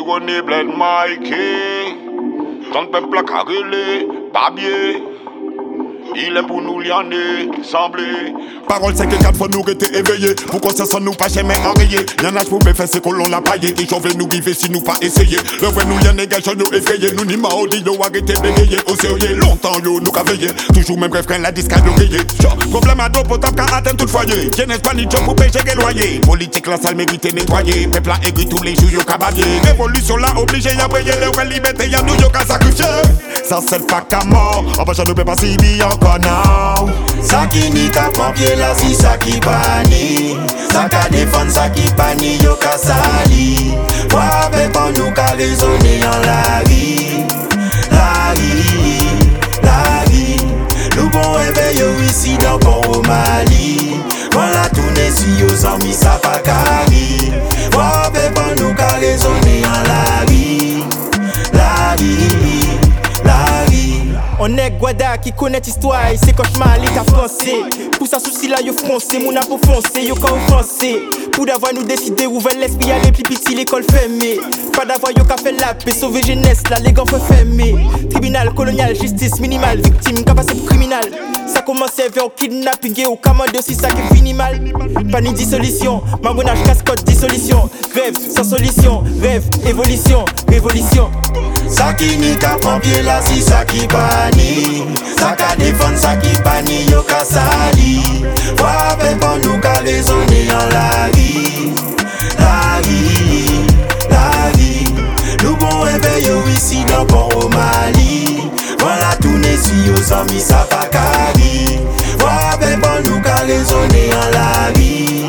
René Bled Mikey. Tant de peuple à carrelé, Babier. Il est pour nous lianer, sembler. Parole 5-4 fois nous rester éveillés. Pour qu'on se sente nous pas jamais enrayés. Y'en a pour me faire c'est qu'on l'a paillé. Des gens veulent nous vivre si nous pas essayer. Le vrai nous lianer gars nous effrayés. Nous ni maudit yo arrêter bégayer. Au sérieux longtemps yo nous qu'a veillé. Toujours même rêve quand la disque a d'oreiller. Problème à dos potable car atteint tout foyer. Jeunesse pas ni job pour pécher que loyer. Politique la salle mérite nettoyer. Peuple a aigri tous les jours yo cababier. Révolution là obligé y'a payer. Le vrai liberté y'a nous yo qu'a sacrifié. Ça c'est pas qu'à mort. En pas ne peut pas si bien encore now. Ça qui ni ka pompier là si ça qui pani. Ça ka défendre ça qui pani yo ka sali. Moi avec pas nous ka raisonner en la vie. La vie, la vie. Nous bon réveil ici dans Port au Mali. Voilà tourner si aux amis ça pas carré. Moi avec pas nous ka raisonner en la vie. La vie, la vie. On est Guada qui connaît l'histoire, et c'est cauchemar l'état français. Pour ça souci là yo français, mon a pour foncer, yo quand français. Pour d'avoir nous décider où veulent l'esprit aller plus petit l'école fermée. Pas d'avoir yo qu'a fait la paix, sauver jeunesse là les gants fermés. Tribunal, colonial, justice minimale, victime capacité pour criminal. Ça commence à faire au kidnapping ou commande aussi ça qui finit mal. Pas ni dissolution, marmonnage, casse-cote, dissolution. Rêve sans solution, rêve, évolution, révolution. Ça qui ni ka pompier là si ça qui pani. Ça ka défendre ça qui pani yo ka sali. Moi avec pas nous ka raisonner en la vie. La vie, la vie. Nous bon réveil ici dans Port au Mali. Voilà tourner si aux amis ça pas carré. Moi avec pas nous ka raisonner en la vie.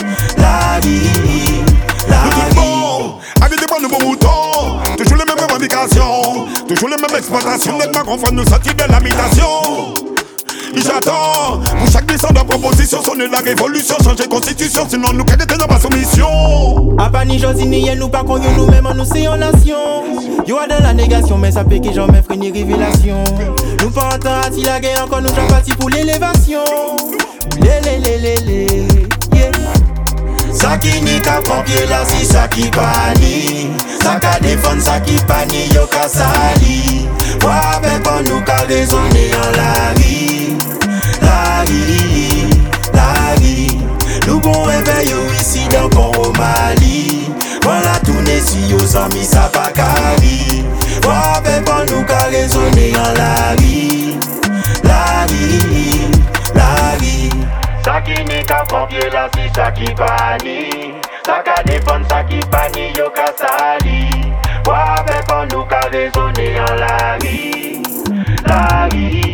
La vie, la vie. Arrêtez pas nos bons moutons. Toujours les mêmes revendications, toujours les mêmes exploitations. Nettement qu'on nous sortir de l'habitation. Et j'attends, pour chaque descendant de proposition, sonner la révolution, changer constitution, sinon nous qu'arrêtez dans ma soumission. A pas ni Josie ni yen nous pas qu'on nous même nous c'est en nation. Yo a dans la négation, mais ça peut que jamais ferait ni révélation. Nous pas entendre à la guerre encore nous sommes partis pour l'élévation. Yeah. Ça qui ni ka pompier là si ça qui pani. Ça ka défendre ça qui pani yo ka sali. Moi avec pas nous ka raisonner en la vie. La vie, la vie. Nous bon réveil ici dans Port au Mali. Voilà tourner si aux amis ça pas carré. Moi avec pas nous ka raisonner en la vie. La vie, la vie. Ça qui ni ka pompier là si ça qui pani. Ça ka défendre ça qui pani yo ka sali. Moi avec pas nous ka raisonner en la vie. La vie.